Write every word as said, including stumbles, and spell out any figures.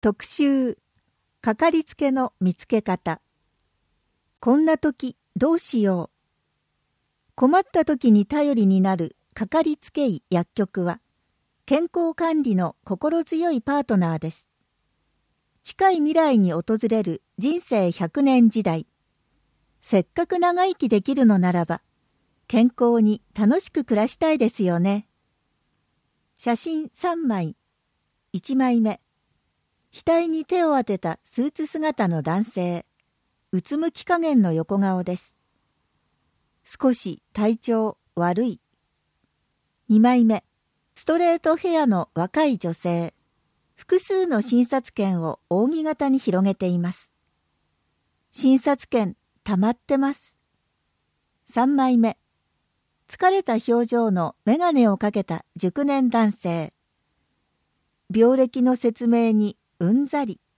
特集、かかりつけの見つけ方。こんな時どうしよう。困った時に頼りになるかかりつけ医薬局は、健康管理の心強いパートナーです。近い未来に訪れる人生ひゃくねん時代。せっかく長生きできるのならば、健康に楽しく暮らしたいですよね。写真さんまい。いちまいめ。額に手を当てたスーツ姿の男性。うつむき加減の横顔です。少し体調悪い。にまいめ。ストレートヘアの若い女性。複数の診察券を扇形に広げています。診察券溜まってます。さんまいめ。疲れた表情の眼鏡をかけた熟年男性。病歴の説明にうんざり。